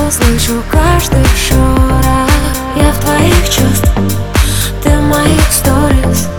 слышу каждый шорох. Я в твоих чувствах, ты в моих сторис.